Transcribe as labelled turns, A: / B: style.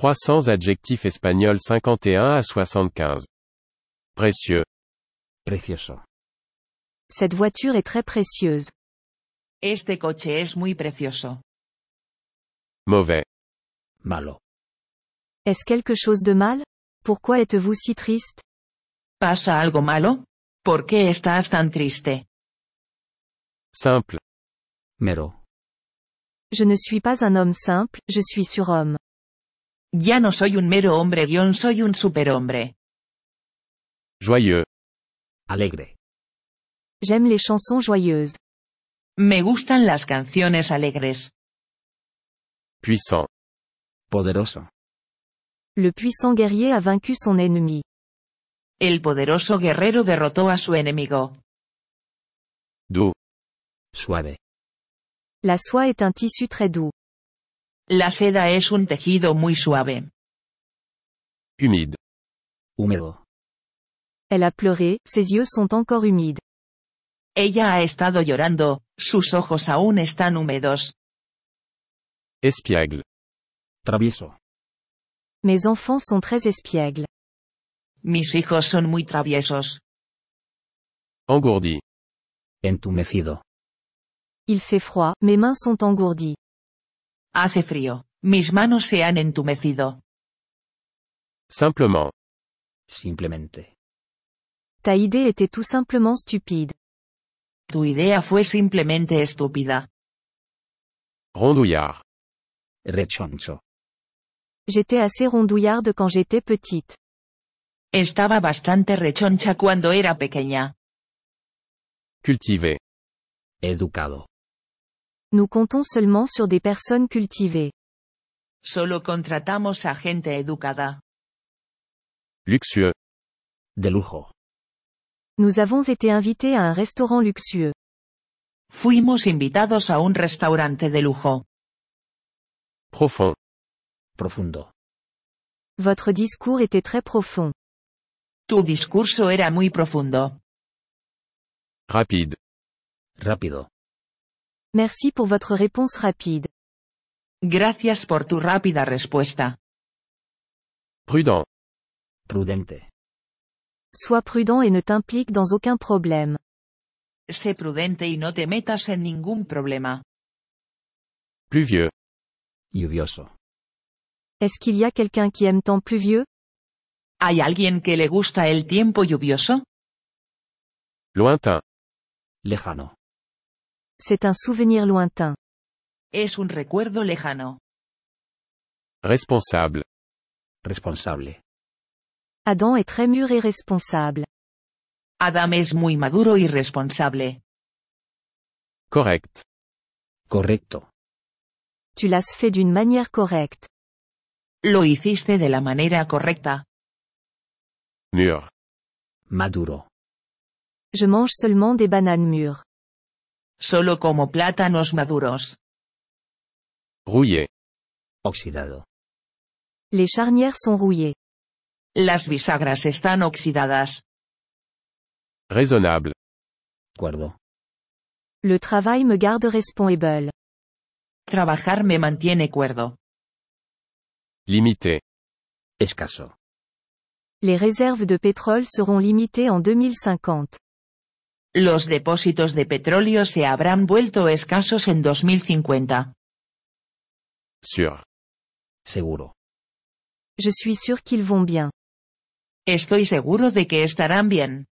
A: 300 adjectifs espagnols 51 à 75. Précieux.
B: Precioso.
C: Cette voiture est très précieuse.
D: Este coche es muy precioso.
A: Mauvais.
B: Malo.
C: Est-ce quelque chose de mal? Pourquoi êtes-vous si triste?
D: ¿Pasa algo malo? ¿Por qué estás tan triste?
A: Simple.
B: Mero.
C: Je ne suis pas un homme simple, je suis surhomme.
D: Ya no soy un mero hombre guión, soy un superhombre.
A: Joyeux.
B: Alegre.
C: J'aime les chansons joyeuses.
D: Me gustan las canciones alegres.
A: Puissant.
B: Poderoso.
C: Le puissant guerrier a vaincu son ennemi.
D: El poderoso guerrero derrotó a su enemigo.
A: Doux.
B: Suave.
C: La soie est un tissu très doux.
D: La seda es un tejido muy suave.
A: Humide.
B: Húmedo.
C: Elle a pleuré, ses yeux sont encore humides.
D: Ella ha estado llorando, sus ojos aún están húmedos.
A: Espiègle.
B: Travieso.
C: Mes enfants sont très espiègles.
D: Mis hijos son muy traviesos.
A: Engourdi.
B: Entumecido.
C: Il fait froid, mes mains sont engourdies.
D: Hace frío, mis manos se han entumecido.
A: Simplement.
B: Simplemente.
C: Ta idée était tout simplement stupide.
D: Tu idea fue simplemente estúpida.
A: Rondouillard.
B: Rechoncho.
C: J'étais assez rondouillarde quand j'étais petite.
D: Estaba bastante rechoncha cuando era pequeña.
A: Cultivé.
B: Educado.
C: Nous comptons seulement sur des personnes cultivées.
D: Solo contratamos a gente educada.
A: Luxueux.
B: De lujo.
C: Nous avons été invités à un restaurant luxueux.
D: Fuimos invitados a un restaurante de lujo.
A: Profond.
B: Profundo.
C: Votre discours était très profond.
D: Tu discurso era muy profundo.
A: Rapide.
B: Rápido.
C: Merci pour votre réponse rapide.
D: Gracias por tu rápida respuesta.
A: Prudent.
B: Prudente.
C: Sois prudent et ne t'implique dans aucun problème.
D: Sé prudente y no te metas en ningún problema.
A: Pluvieux.
B: Lluvioso.
C: Est-ce qu'il y a quelqu'un qui aime temps pluvieux?
D: ¿Hay alguien que le gusta el tiempo lluvioso?
A: Lointain.
B: Lejano.
C: C'est un souvenir lointain.
D: Es un recuerdo lejano.
A: Responsable.
B: Responsable.
C: Adam est très mûr et responsable.
D: Adam es muy maduro y responsable.
A: Correct.
B: Correcto.
C: Tu l'as fait d'une manière correcte.
D: Lo hiciste de la manera correcta.
A: Mûr.
B: Maduro.
C: Je mange seulement des bananes mûres.
D: Solo como plátanos maduros.
A: Rouillé.
B: Oxidado.
C: Les charnières sont rouillées.
D: Las bisagras están oxidadas.
A: Raisonnable.
B: Cuerdo.
C: Le travail me garde responsable.
D: Trabajar me mantiene cuerdo.
A: Limité.
B: Escaso.
C: Les réserves de pétrole seront limitées en 2050.
D: Los depósitos de petróleo se habrán vuelto escasos en 2050.
A: Sûr.
B: Seguro.
C: Je suis sûr qu'ils vont bien.
D: Estoy seguro de que estarán bien.